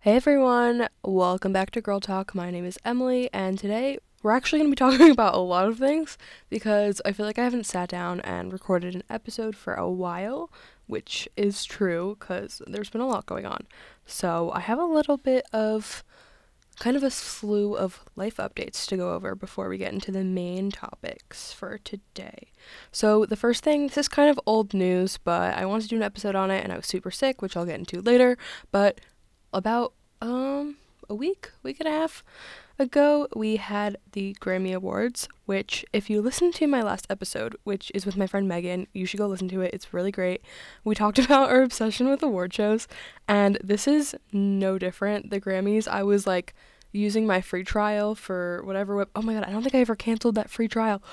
Hey everyone, welcome back to Girl Talk. My name is Emily, and today we're actually going to be talking about a lot of things because I feel like I haven't sat down and recorded an episode for a while, which is true because there's been a lot going on. So I have a little bit of kind of a slew of life updates to go over before we get into the main topics for today. So the first thing, this is kind of old news, but I wanted to do an episode on it and I was super sick, which I'll get into later, but about a week and a half ago, we had the Grammy Awards, which if you listen to my last episode, which is with my friend Megan, you should go listen to it. It's really great. We talked about our obsession with award shows, and this is no different. The Grammys, I was like using my free trial for whatever oh my god, I don't think I ever canceled that free trial.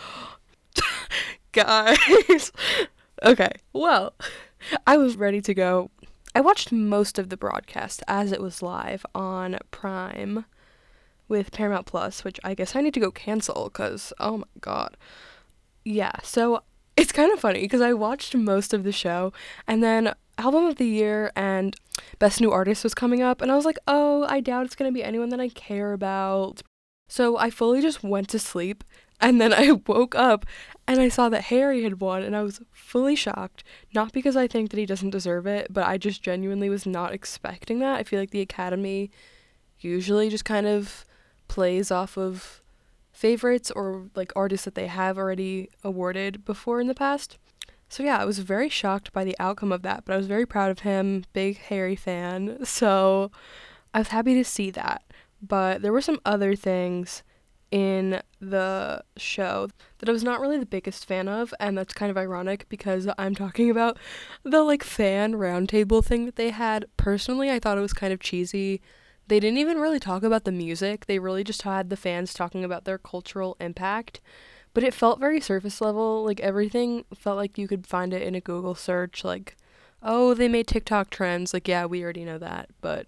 Guys. Okay. Well, I was ready to go. I watched most of the broadcast as it was live on Prime with Paramount Plus, which I guess I need to go cancel because, oh my god. Yeah, so it's kind of funny because I watched most of the show and then Album of the Year and Best New Artist was coming up, and I was like, oh, I doubt it's going to be anyone that I care about. So I fully just went to sleep, and then I woke up and I saw that Harry had won, and I was fully shocked. Not because I think that he doesn't deserve it, but I just genuinely was not expecting that. I feel like the Academy usually just kind of plays off of favorites or like artists that they have already awarded before in the past. So yeah, I was very shocked by the outcome of that, but I was very proud of him, big Harry fan. So I was happy to see that. But there were some other things in the show that I was not really the biggest fan of, and that's kind of ironic because I'm talking about the like fan roundtable thing that they had. Personally, I thought it was kind of cheesy. They didn't even really talk about the music. They really just had the fans talking about their cultural impact. But it felt very surface level. Like everything felt like you could find it in a Google search. Like, oh, they made TikTok trends. Like, yeah, we already know that. But,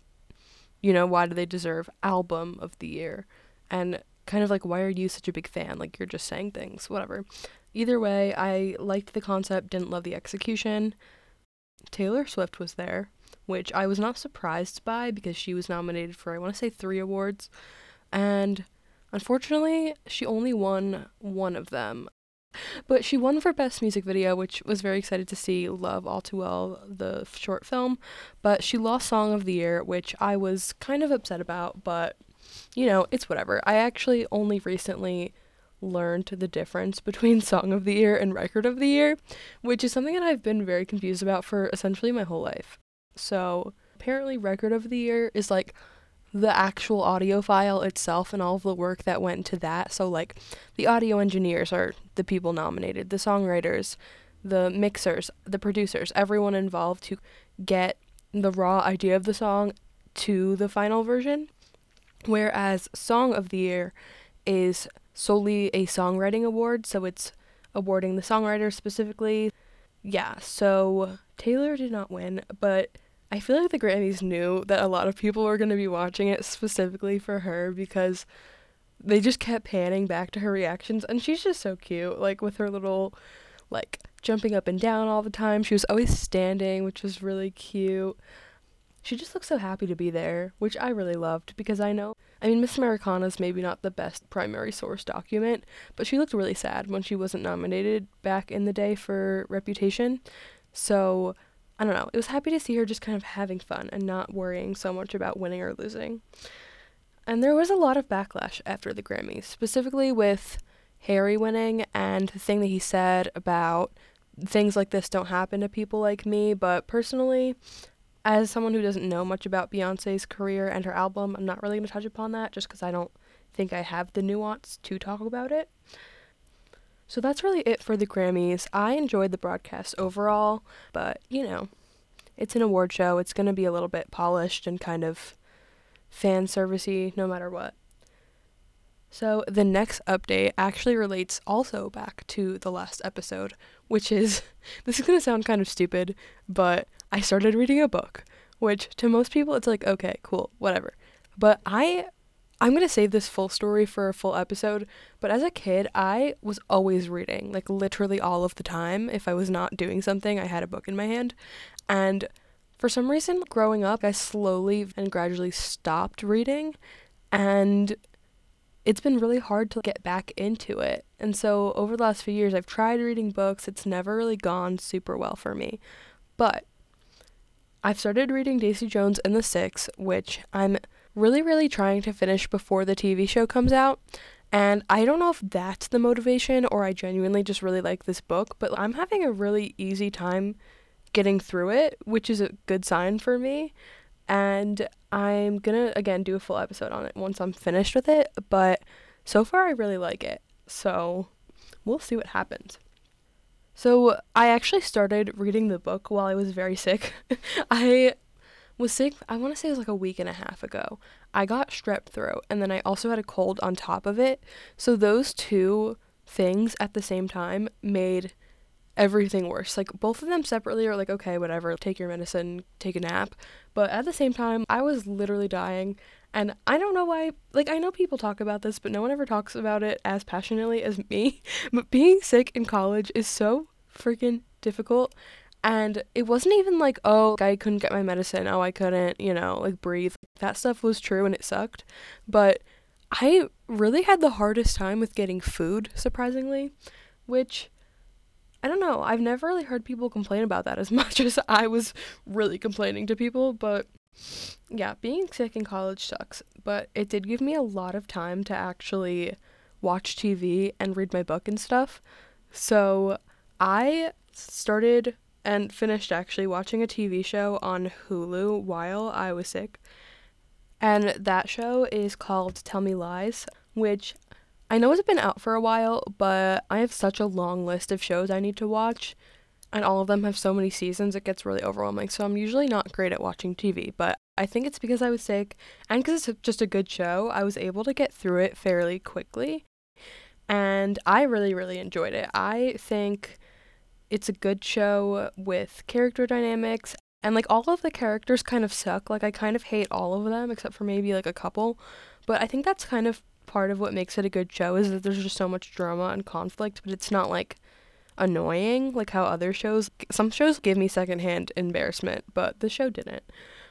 why do they deserve Album of the Year? And kind of like, why are you such a big fan? Like, you're just saying things, whatever. Either way, I liked the concept, didn't love the execution. Taylor Swift was there, which I was not surprised by because she was nominated for, I want to say, 3 awards. And unfortunately, she only won one of them. But she won for Best Music Video, which was very excited to see. Love All Too Well, the short film. But she lost Song of the Year, which I was kind of upset about, but, it's whatever. I actually only recently learned the difference between Song of the Year and Record of the Year, which is something that I've been very confused about for essentially my whole life. So, apparently, Record of the Year is like the actual audio file itself and all of the work that went into that. So, like, the audio engineers are the people nominated, the songwriters, the mixers, the producers, everyone involved to get the raw idea of the song to the final version. Whereas Song of the Year is solely a songwriting award, so it's awarding the songwriter specifically. Yeah, so Taylor did not win, but I feel like the Grammys knew that a lot of people were going to be watching it specifically for her because they just kept panning back to her reactions, and she's just so cute, like with her little, like, jumping up and down all the time. She was always standing, which was really cute. She just looks so happy to be there, which I really loved because Miss Americana's maybe not the best primary source document, but she looked really sad when she wasn't nominated back in the day for Reputation. So, I don't know. It was happy to see her just kind of having fun and not worrying so much about winning or losing. And there was a lot of backlash after the Grammys, specifically with Harry winning and the thing that he said about things like this don't happen to people like me, but personally, as someone who doesn't know much about Beyonce's career and her album, I'm not really going to touch upon that just because I don't think I have the nuance to talk about it. So that's really it for the Grammys. I enjoyed the broadcast overall, but, it's an award show. It's going to be a little bit polished and kind of fan servicey no matter what. So the next update actually relates also back to the last episode, which is, this is going to sound kind of stupid, but I started reading a book, which to most people it's like, okay, cool, whatever. But I'm going to save this full story for a full episode, but as a kid, I was always reading, like literally all of the time. If I was not doing something, I had a book in my hand. And For some reason, growing up, I slowly and gradually stopped reading, and it's been really hard to get back into it. And so over the last few years, I've tried reading books. It's never really gone super well for me. But I've started reading Daisy Jones and the Six, which I'm really, really trying to finish before the TV show comes out. And I don't know if that's the motivation or I genuinely just really like this book, but I'm having a really easy time getting through it, which is a good sign for me. And I'm gonna, again, do a full episode on it once I'm finished with it, but so far I really like it. So we'll see what happens. So I actually started reading the book while I was very sick. I was sick, I want to say it was like a week and a half ago. I got strep throat, and then I also had a cold on top of it. So those two things at the same time made everything worse. Like, both of them separately are like, okay, whatever, take your medicine, take a nap. But at the same time, I was literally dying. And I don't know why, like, I know people talk about this, but no one ever talks about it as passionately as me. But being sick in college is so freaking difficult. And it wasn't even like, oh, I couldn't get my medicine, oh, I couldn't, like, breathe. That stuff was true and it sucked. But I really had the hardest time with getting food, surprisingly, which, I don't know, I've never really heard people complain about that as much as I was really complaining to people. But yeah, being sick in college sucks. But it did give me a lot of time to actually watch TV and read my book and stuff. So I started and finished actually watching a TV show on Hulu while I was sick. And that show is called Tell Me Lies, which I know it's been out for a while, but I have such a long list of shows I need to watch, and all of them have so many seasons, it gets really overwhelming. So I'm usually not great at watching TV, but I think it's because I was sick and because it's just a good show, I was able to get through it fairly quickly. And I really, really enjoyed it. I think it's a good show with character dynamics, and like all of the characters kind of suck. Like, I kind of hate all of them except for maybe like a couple. But I think that's kind of part of what makes it a good show, is that there's just so much drama and conflict, but it's not like annoying like how other shows, some shows give me secondhand embarrassment, but the show didn't.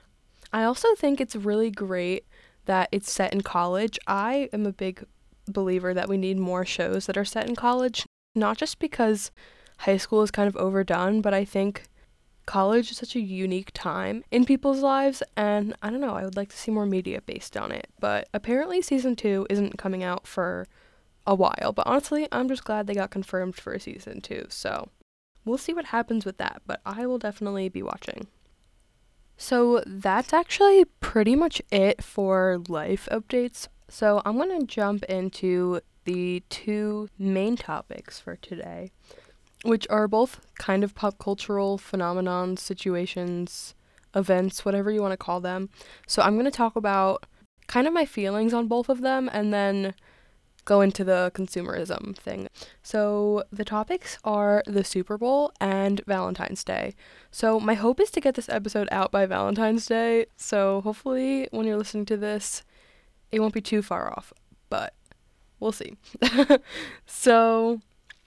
I also think it's really great that it's set in college. I am a big believer that we need more shows that are set in college, not just because high school is kind of overdone, but I think college is such a unique time in people's lives, and I don't know, I would like to see more media based on it. But apparently season 2 isn't coming out for a while, but honestly, I'm just glad they got confirmed for a season 2, so we'll see what happens with that, but I will definitely be watching. So that's actually pretty much it for life updates. So I'm going to jump into the two main topics for today, which are both kind of pop cultural phenomenons, situations, events, whatever you want to call them. So I'm going to talk about kind of my feelings on both of them and then go into the consumerism thing. So the topics are the Super Bowl and Valentine's Day. So my hope is to get this episode out by Valentine's Day. So hopefully when you're listening to this, it won't be too far off, but we'll see. So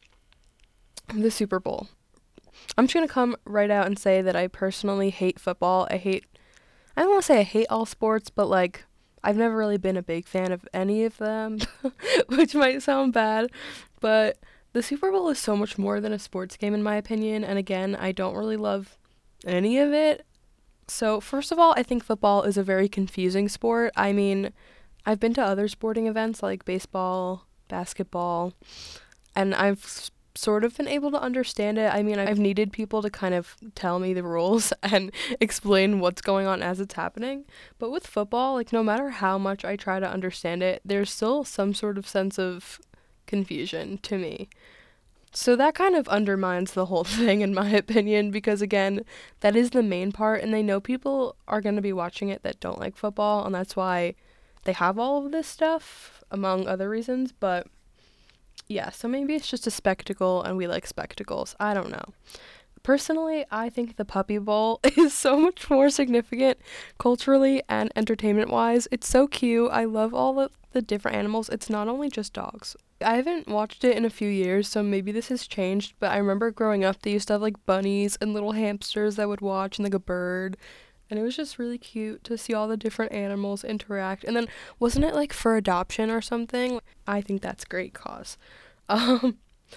the Super Bowl. I'm just going to come right out and say that I personally hate football. I don't want to say I hate all sports, but like, I've never really been a big fan of any of them, which might sound bad, but the Super Bowl is so much more than a sports game in my opinion, and again, I don't really love any of it. So first of all, I think football is a very confusing sport. I mean, I've been to other sporting events like baseball, basketball, and I've sort of been able to understand it. I mean, I've needed people to kind of tell me the rules and explain what's going on as it's happening. But with football, like, no matter how much I try to understand it, there's still some sort of sense of confusion to me. So that kind of undermines the whole thing, in my opinion, because again, that is the main part, and they know people are going to be watching it that don't like football, and that's why they have all of this stuff, among other reasons. But yeah, so maybe it's just a spectacle and we like spectacles. I don't know. Personally, I think the Puppy Bowl is so much more significant culturally and entertainment-wise. It's so cute. I love all the different animals. It's not only just dogs. I haven't watched it in a few years, so maybe this has changed, but I remember growing up, they used to have like bunnies and little hamsters that would watch and like a bird. And it was just really cute to see all the different animals interact. And then, wasn't it like for adoption or something? I think that's great cause. Um,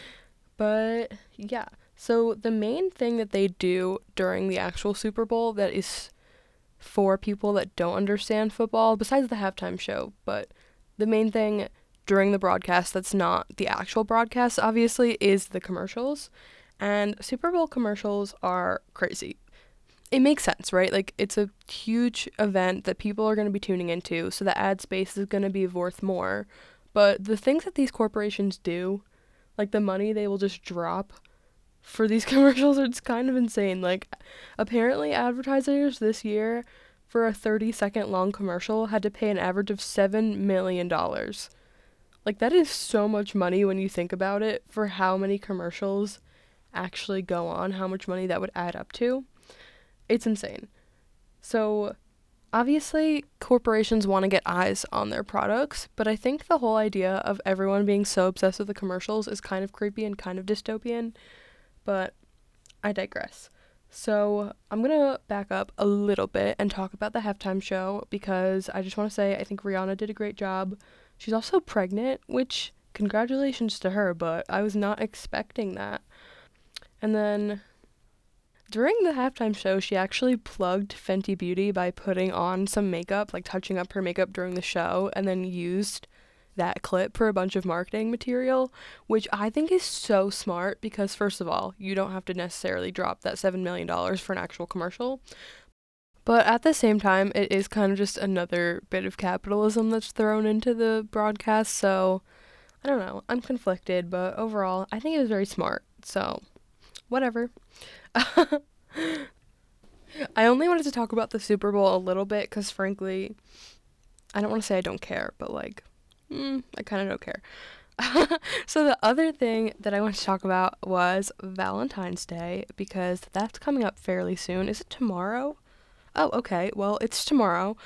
but yeah. So the main thing that they do during the actual Super Bowl that is for people that don't understand football, besides the halftime show, but the main thing during the broadcast that's not the actual broadcast, obviously, is the commercials. And Super Bowl commercials are crazy. It makes sense, right? Like, it's a huge event that people are going to be tuning into, so the ad space is going to be worth more. But the things that these corporations do, like the money they will just drop for these commercials, it's kind of insane. Like, apparently advertisers this year for a 30-second long commercial had to pay an average of $7 million. Like, that is so much money when you think about it for how many commercials actually go on, how much money that would add up to. It's insane. So, obviously, corporations want to get eyes on their products, but I think the whole idea of everyone being so obsessed with the commercials is kind of creepy and kind of dystopian, but I digress. So, I'm going to back up a little bit and talk about the halftime show because I just want to say I think Rihanna did a great job. She's also pregnant, which congratulations to her, but I was not expecting that. And then during the halftime show, she actually plugged Fenty Beauty by putting on some makeup, like touching up her makeup during the show, and then used that clip for a bunch of marketing material, which I think is so smart because, first of all, you don't have to necessarily drop that $7 million for an actual commercial. But at the same time, it is kind of just another bit of capitalism that's thrown into the broadcast, so I don't know. I'm conflicted, but overall, I think it was very smart, so whatever. I only wanted to talk about the Super Bowl a little bit because, frankly, I don't want to say I don't care, but like, I kind of don't care. So the other thing that I want to talk about was Valentine's Day because that's coming up fairly soon. Is it tomorrow? Oh, okay. Well, it's tomorrow.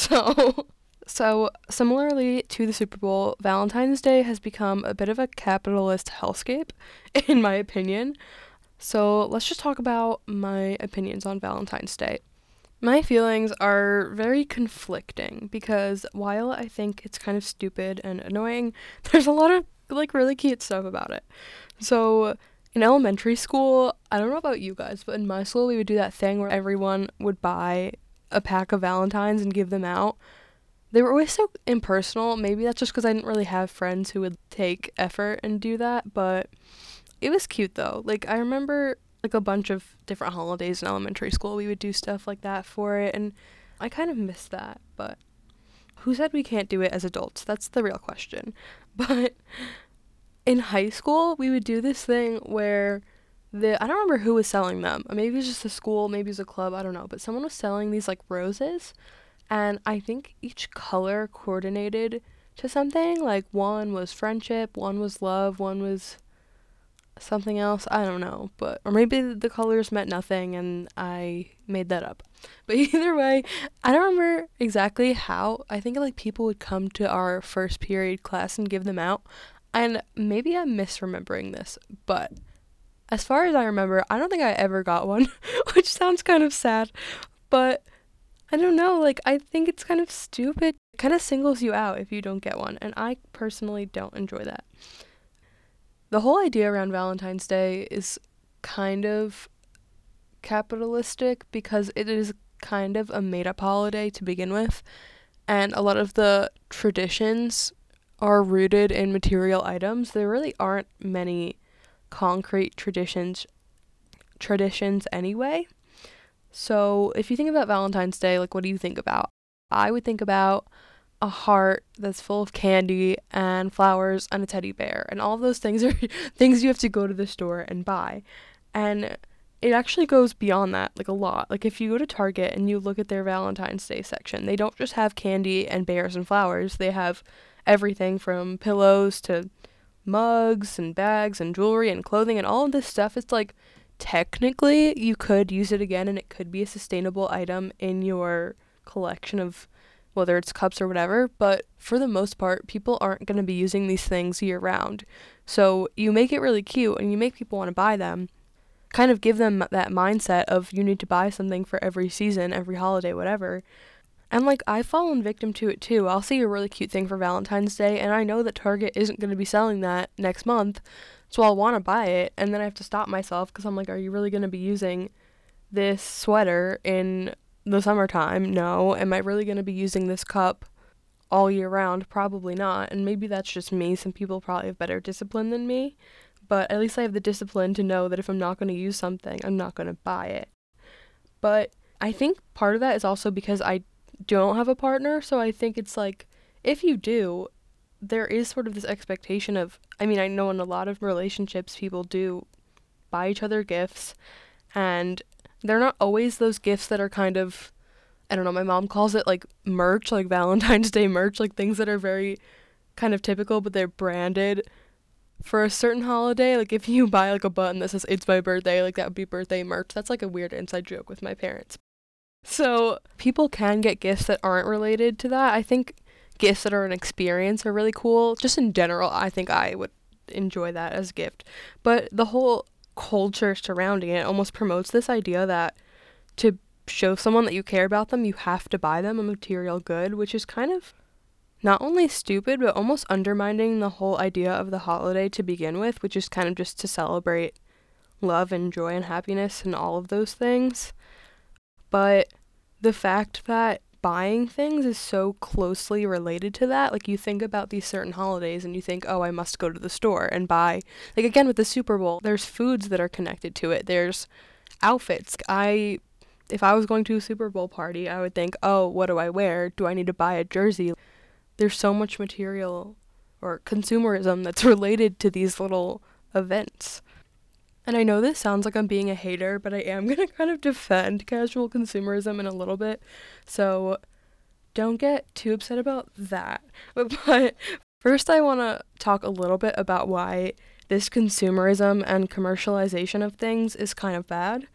So similarly to the Super Bowl, Valentine's Day has become a bit of a capitalist hellscape, in my opinion. So let's just talk about my opinions on Valentine's Day. My feelings are very conflicting because while I think it's kind of stupid and annoying, there's a lot of like really cute stuff about it. So in elementary school, I don't know about you guys, but in my school we would do that thing where everyone would buy a pack of Valentines and give them out. They were always so impersonal. Maybe that's just because I didn't really have friends who would take effort and do that, but it was cute though. Like, I remember like a bunch of different holidays in elementary school. We would do stuff like that for it, and I kind of miss that, but who said we can't do it as adults? That's the real question. But in high school, we would do this thing where I don't remember who was selling them. Maybe it was just a school, maybe it was a club, I don't know. But someone was selling these like roses, and I think each color coordinated to something. Like one was friendship, one was love, one was something else, I don't know, but or maybe the colors meant nothing and I made that up. But either way, I don't remember exactly how. I think like people would come to our first period class and give them out, and maybe I'm misremembering this, but as far as I remember, I don't think I ever got one, which sounds kind of sad, but I don't know, like I think it's kind of stupid. It kind of singles you out if you don't get one, and I personally don't enjoy that. The whole idea around Valentine's Day is kind of capitalistic because it is kind of a made-up holiday to begin with, and a lot of the traditions are rooted in material items. There really aren't many concrete traditions anyway. So if you think about Valentine's Day, like what do you think about? I would think about a heart that's full of candy and flowers and a teddy bear, and all of those things are things you have to go to the store and buy. And it actually goes beyond that, like a lot. Like if you go to Target and you look at their Valentine's Day section, they don't just have candy and bears and flowers. They have everything from pillows to mugs and bags and jewelry and clothing and all of this stuff. It's like technically you could use it again and it could be a sustainable item in your collection of whether it's cups or whatever, but for the most part, people aren't going to be using these things year round. So you make it really cute and you make people want to buy them, kind of give them that mindset of you need to buy something for every season, every holiday, whatever. And like I've fallen victim to it too. I'll see a really cute thing for Valentine's Day and I know that Target isn't going to be selling that next month, so I'll want to buy it and then I have to stop myself because I'm like, are you really going to be using this sweater in the summertime? No. Am I really going to be using this cup all year round? Probably not. And maybe that's just me. Some people probably have better discipline than me, but at least I have the discipline to know that if I'm not going to use something, I'm not going to buy it. But I think part of that is also because I don't have a partner, so I think it's like, if you do, there is sort of this expectation of, I mean, I know in a lot of relationships people do buy each other gifts, and they're not always those gifts that are kind of, I don't know, my mom calls it like merch, like Valentine's Day merch, like things that are very kind of typical, but they're branded for a certain holiday. Like if you buy like a button that says it's my birthday, like that would be birthday merch. That's like a weird inside joke with my parents. So people can get gifts that aren't related to that. I think gifts that are an experience are really cool. Just in general, I think I would enjoy that as a gift. But the whole culture surrounding it almost promotes this idea that to show someone that you care about them, you have to buy them a material good, which is kind of not only stupid, but almost undermining the whole idea of the holiday to begin with, which is kind of just to celebrate love and joy and happiness and all of those things. But the fact that buying things is so closely related to that, like you think about these certain holidays and you think, oh, I must go to the store and buy, like again with the Super Bowl, there's foods that are connected to it, there's outfits. If I was going to a Super Bowl party, I would think, oh, what do I wear? Do I need to buy a jersey? There's so much material or consumerism that's related to these little events. And I know this sounds like I'm being a hater, but I am going to kind of defend casual consumerism in a little bit. So don't get too upset about that. But first I want to talk a little bit about why this consumerism and commercialization of things is kind of bad.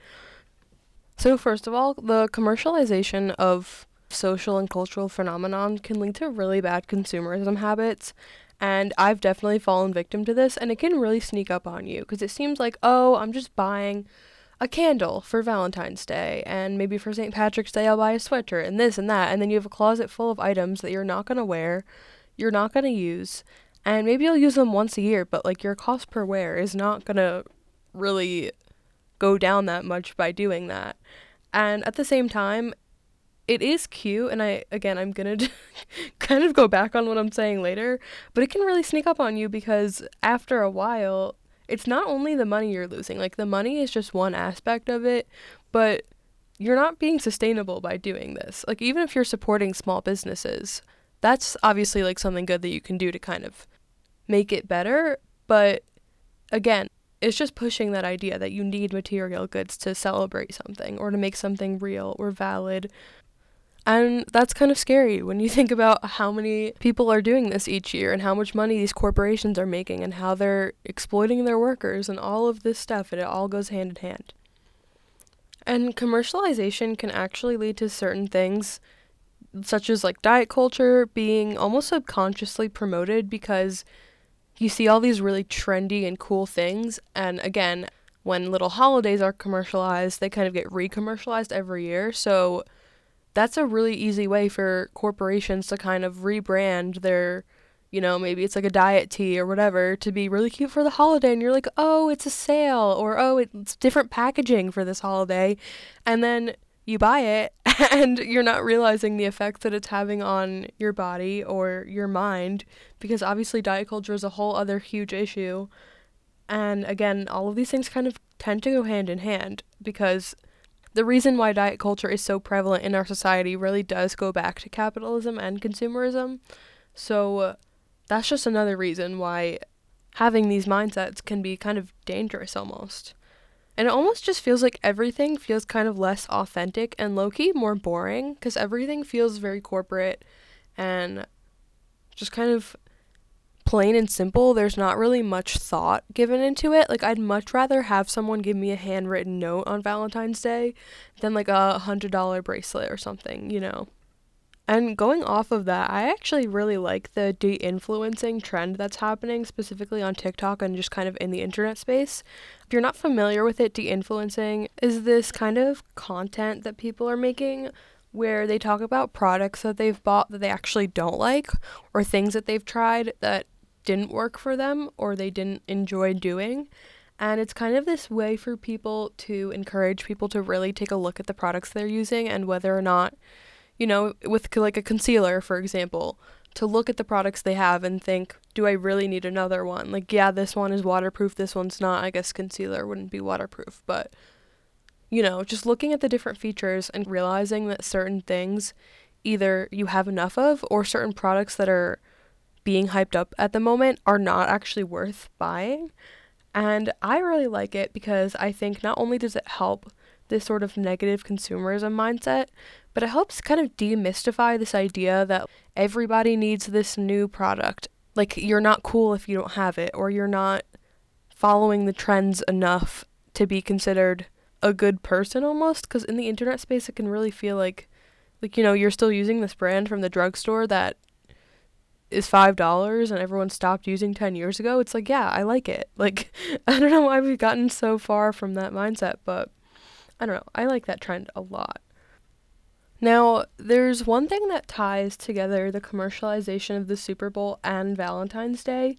So first of all, the commercialization of social and cultural phenomenon can lead to really bad consumerism habits. And I've definitely fallen victim to this, and it can really sneak up on you because it seems like, oh, I'm just buying a candle for Valentine's Day, and maybe for St. Patrick's Day I'll buy a sweater, and this and that, and then you have a closet full of items that you're not going to wear, you're not going to use, and maybe you'll use them once a year, but like your cost per wear is not going to really go down that much by doing that. And at the same time, it is cute, and I'm gonna kind of go back on what I'm saying later, but it can really sneak up on you because after a while, it's not only the money you're losing, like the money is just one aspect of it, but you're not being sustainable by doing this. Like even if you're supporting small businesses, that's obviously like something good that you can do to kind of make it better, but again, it's just pushing that idea that you need material goods to celebrate something or to make something real or valid. And that's kind of scary when you think about how many people are doing this each year and how much money these corporations are making and how they're exploiting their workers and all of this stuff, and it all goes hand in hand. And commercialization can actually lead to certain things, such as like diet culture being almost subconsciously promoted because you see all these really trendy and cool things, and again, when little holidays are commercialized, they kind of get re-commercialized every year, so that's a really easy way for corporations to kind of rebrand their, maybe it's like a diet tea or whatever, to be really cute for the holiday. And you're like, oh, it's a sale, or oh, it's different packaging for this holiday. And then you buy it and you're not realizing the effects that it's having on your body or your mind, because obviously diet culture is a whole other huge issue. And again, all of these things kind of tend to go hand in hand because the reason why diet culture is so prevalent in our society really does go back to capitalism and consumerism. So that's just another reason why having these mindsets can be kind of dangerous almost. And it almost just feels like everything feels kind of less authentic and low-key more boring because everything feels very corporate and just kind of plain and simple. There's not really much thought given into it. Like, I'd much rather have someone give me a handwritten note on Valentine's Day than like $100 bracelet or something. And going off of that, I actually really like the de-influencing trend that's happening specifically on TikTok and just kind of in the internet space. If you're not familiar with it, de-influencing is this kind of content that people are making where they talk about products that they've bought that they actually don't like, or things that they've tried that didn't work for them or they didn't enjoy doing. And it's kind of this way for people to encourage people to really take a look at the products they're using and whether or not, with like a concealer, for example, to look at the products they have and think, do I really need another one? Like, yeah, this one is waterproof, this one's not. I guess concealer wouldn't be waterproof, but, just looking at the different features and realizing that certain things either you have enough of or certain products that are being hyped up at the moment are not actually worth buying. And I really like it because I think not only does it help this sort of negative consumerism mindset, but it helps kind of demystify this idea that everybody needs this new product. Like, you're not cool if you don't have it, or you're not following the trends enough to be considered a good person almost. Because in the internet space, it can really feel like, you're still using this brand from the drugstore that is $5 and everyone stopped using 10 years ago. It's like, yeah, I like it. Like, I don't know why we've gotten so far from that mindset, but I don't know. I like that trend a lot. Now, there's one thing that ties together the commercialization of the Super Bowl and Valentine's Day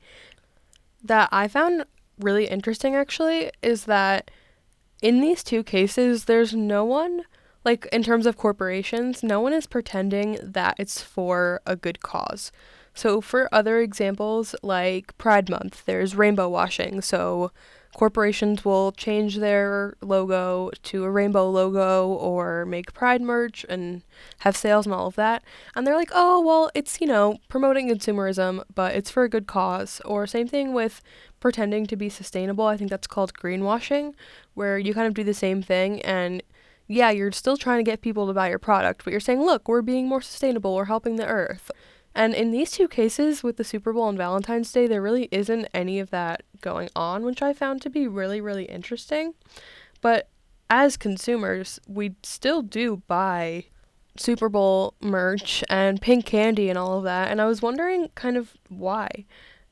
that I found really interesting, actually, is that in these two cases, there's no one, like in terms of corporations, no one is pretending that it's for a good cause. So for other examples, like Pride Month, there's rainbow washing. So corporations will change their logo to a rainbow logo or make Pride merch and have sales and all of that. And they're like, oh, well, it's, promoting consumerism, but it's for a good cause. Or same thing with pretending to be sustainable. I think that's called greenwashing, where you kind of do the same thing and yeah, you're still trying to get people to buy your product, but you're saying, look, we're being more sustainable, we're helping the earth. And in these two cases, with the Super Bowl and Valentine's Day, there really isn't any of that going on, which I found to be really, really interesting. But as consumers, we still do buy Super Bowl merch and pink candy and all of that. And I was wondering kind of why.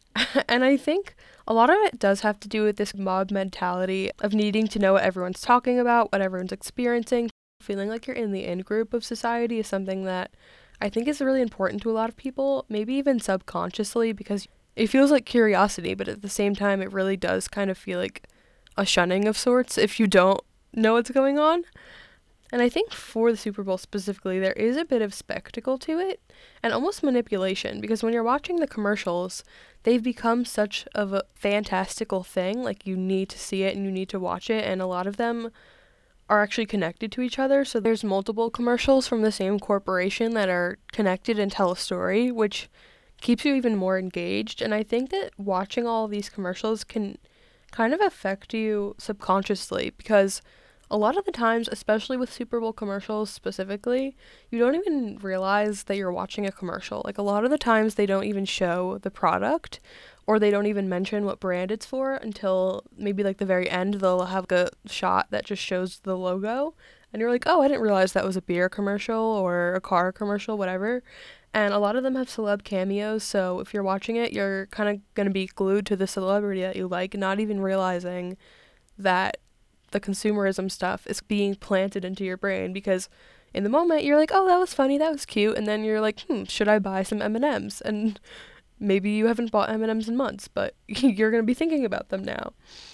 And I think a lot of it does have to do with this mob mentality of needing to know what everyone's talking about, what everyone's experiencing. Feeling like you're in the in-group of society is something that I think is really important to a lot of people, maybe even subconsciously, because it feels like curiosity, but at the same time, it really does kind of feel like a shunning of sorts if you don't know what's going on. And I think for the Super Bowl specifically, there is a bit of spectacle to it and almost manipulation, because when you're watching the commercials, they've become such of a fantastical thing. Like, you need to see it and you need to watch it, and a lot of them are actually connected to each other. So there's multiple commercials from the same corporation that are connected and tell a story, which keeps you even more engaged. And I think that watching all of these commercials can kind of affect you subconsciously, because a lot of the times, especially with Super Bowl commercials specifically, you don't even realize that you're watching a commercial. Like, a lot of the times they don't even show the product, or they don't even mention what brand it's for until maybe like the very end. They'll have a shot that just shows the logo, and you're like, oh, I didn't realize that was a beer commercial or a car commercial, whatever. And a lot of them have celeb cameos, so if you're watching it, you're kind of going to be glued to the celebrity that you like, not even realizing that the consumerism stuff is being planted into your brain, because in the moment you're like, oh, that was funny, that was cute, and then you're like, should I buy some M&Ms? And maybe you haven't bought M&Ms in months, but you're going to be thinking about them now.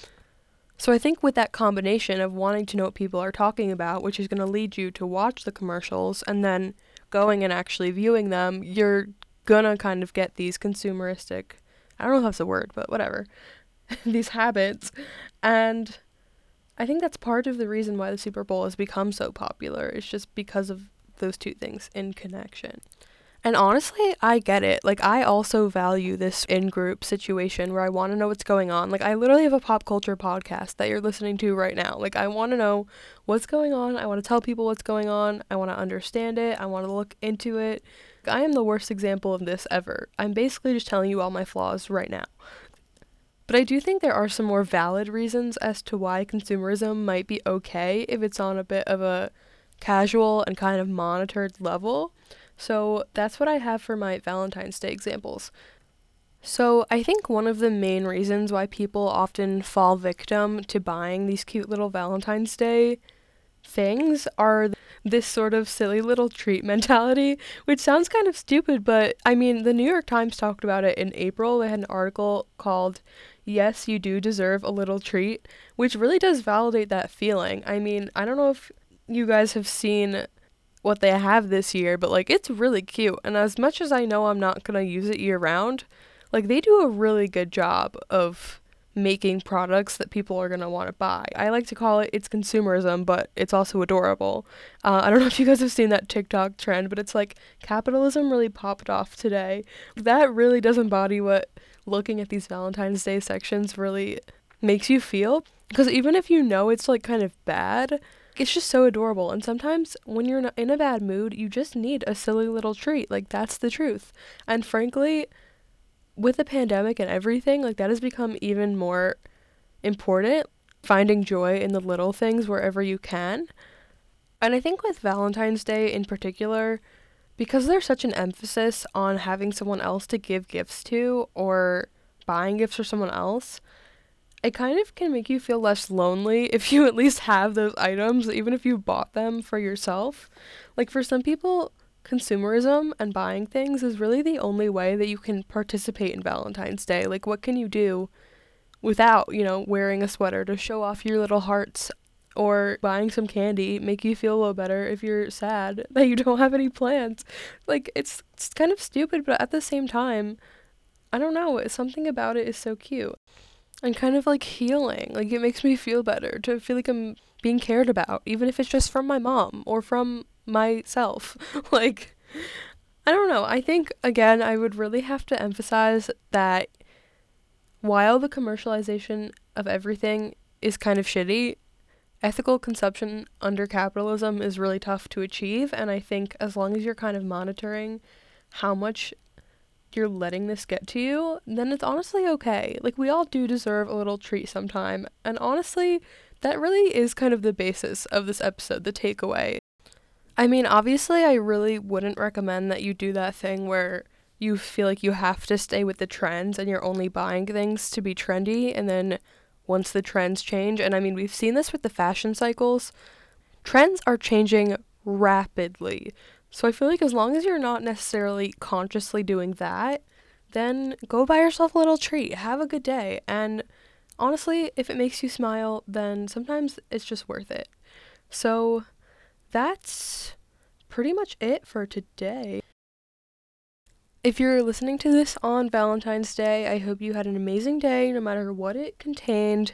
So I think with that combination of wanting to know what people are talking about, which is going to lead you to watch the commercials, and then going and actually viewing them, you're gonna kind of get these consumeristic, I don't know if that's a word, but whatever, these habits. And I think that's part of the reason why the Super Bowl has become so popular. It's just because of those two things in connection. And honestly, I get it. Like, I also value this in-group situation where I want to know what's going on. Like, I literally have a pop culture podcast that you're listening to right now. Like, I want to know what's going on. I want to tell people what's going on. I want to understand it. I want to look into it. I am the worst example of this ever. I'm basically just telling you all my flaws right now. But I do think there are some more valid reasons as to why consumerism might be okay if it's on a bit of a casual and kind of monitored level. So that's what I have for my Valentine's Day examples. So I think one of the main reasons why people often fall victim to buying these cute little Valentine's Day things are this sort of silly little treat mentality, which sounds kind of stupid, but I mean, the New York Times talked about it in April. They had an article called "Yes, You Do Deserve a Little Treat," which really does validate that feeling. I mean, I don't know if you guys have seen what they have this year, but like it's really cute. And as much as I know I'm not gonna use it year round, like they do a really good job of making products that people are going to want to buy. I like to call it's consumerism, but it's also adorable. I don't know if you guys have seen that TikTok trend, but it's like capitalism really popped off today. That really does embody what looking at these Valentine's Day sections really makes you feel. Because even if you know it's like kind of bad, it's just so adorable. And sometimes when you're in a bad mood, you just need a silly little treat. Like that's the truth. And frankly, with the pandemic and everything, like that has become even more important, finding joy in the little things wherever you can. And I think with Valentine's Day in particular, because there's such an emphasis on having someone else to give gifts to or buying gifts for someone else, it kind of can make you feel less lonely if you at least have those items, even if you bought them for yourself. Like for some people, consumerism and buying things is really the only way that you can participate in Valentine's Day. Like, what can you do without, wearing a sweater to show off your little hearts or buying some candy, make you feel a little better if you're sad that you don't have any plans? Like, it's kind of stupid, but at the same time, I don't know, something about it is so cute and kind of like healing. Like, it makes me feel better to feel like I'm being cared about, even if it's just from my mom or from myself. Like, I don't know. I think, again, I would really have to emphasize that while the commercialization of everything is kind of shitty, ethical consumption under capitalism is really tough to achieve. And I think as long as you're kind of monitoring how much you're letting this get to you, then it's honestly okay. Like, we all do deserve a little treat sometime. And honestly, that really is kind of the basis of this episode, the takeaway. I mean, obviously, I really wouldn't recommend that you do that thing where you feel like you have to stay with the trends and you're only buying things to be trendy, and then once the trends change, and I mean, we've seen this with the fashion cycles, trends are changing rapidly. So I feel like as long as you're not necessarily consciously doing that, then go buy yourself a little treat, have a good day, and honestly, if it makes you smile, then sometimes it's just worth it. So that's pretty much it for today. If you're listening to this on Valentine's Day, I hope you had an amazing day, no matter what it contained.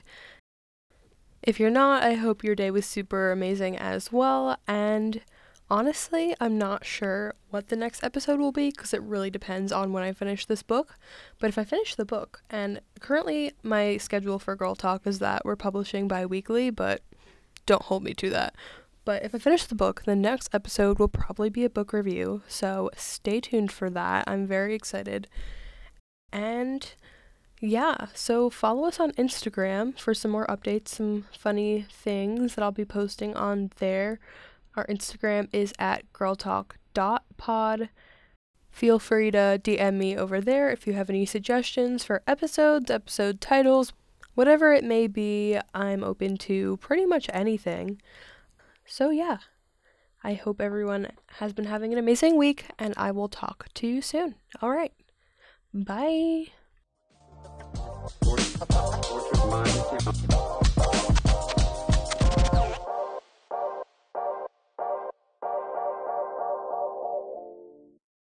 If you're not, I hope your day was super amazing as well. And honestly, I'm not sure what the next episode will be because it really depends on when I finish this book. But if I finish the book, and currently my schedule for Girl Talk is that we're publishing bi-weekly, but don't hold me to that. But if I finish the book, the next episode will probably be a book review, so stay tuned for that. I'm very excited. And yeah, so follow us on Instagram for some more updates, some funny things that I'll be posting on there. Our Instagram is at girltalk.pod. Feel free to DM me over there if you have any suggestions for episodes, episode titles, whatever it may be. I'm open to pretty much anything. So yeah, I hope everyone has been having an amazing week, and I will talk to you soon. All right, bye.